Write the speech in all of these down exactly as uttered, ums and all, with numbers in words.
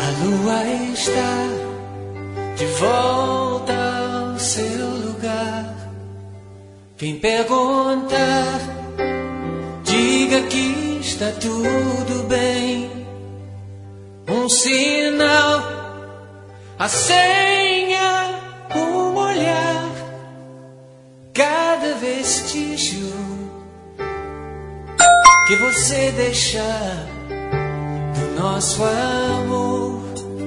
A lua está de volta ao seu lugar. Quem perguntar, diga que está tudo bem. Um sinal, a senha, um olhar, cada vestígio que você deixar do nosso amor.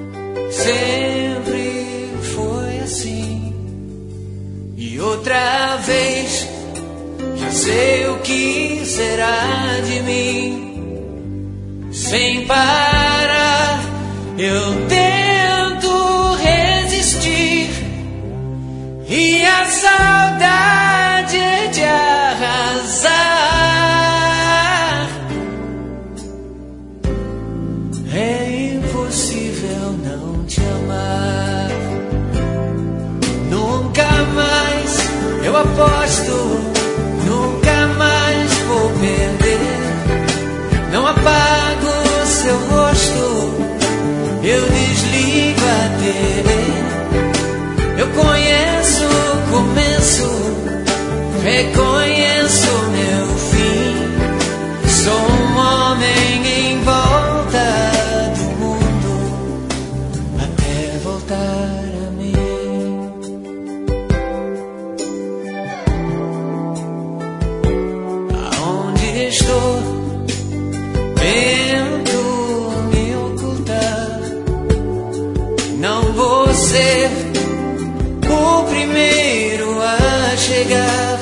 Sempre foi assim. E outra vez, já sei o que será de mim. Sem parar, eu tento resistir, e a saudade de arrasar. É impossível não te amar. Nunca mais, eu aposto, nunca mais vou perder. Não apago seu rosto, eu desligo a T V. Eu conheço o começo, reconheço meu fim. Sou um homem em volta do mundo até voltar a mim. Aonde estou? Tento me ocultar. Não vou ser o primeiro a chegar.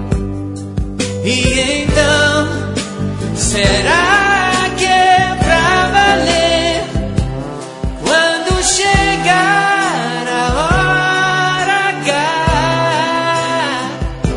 E então, será que é pra valer? Quando chegar a hora H,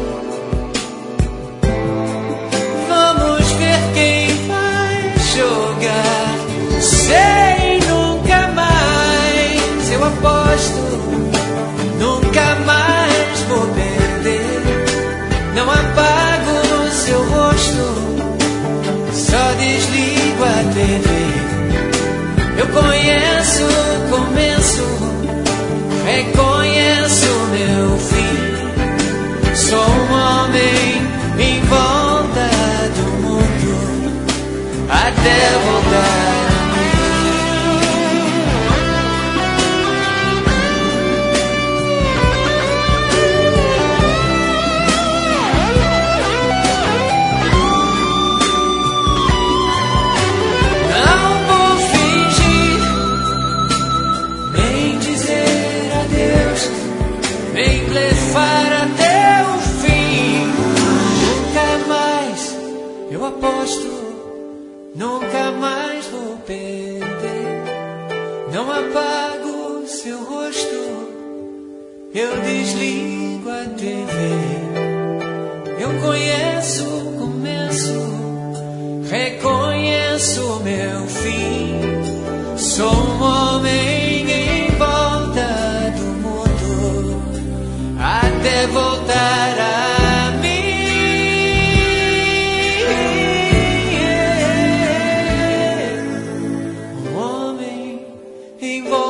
vamos ver quem vai jogar. Sei nunca mais, eu aposto, nunca mais vou perder. Não apago seu rosto, só desligo a T V. Eu conheço o começo, reconheço meu fim. Sou um homem em volta do mundo até voltar. Até o fim. Nunca mais, eu aposto, nunca mais vou perder. Não apago seu rosto, eu desligo a T V. Eu conheço o começo, reconheço meu fim. Sou um homem em volta do mundo até voltar a mim. Um homem em volta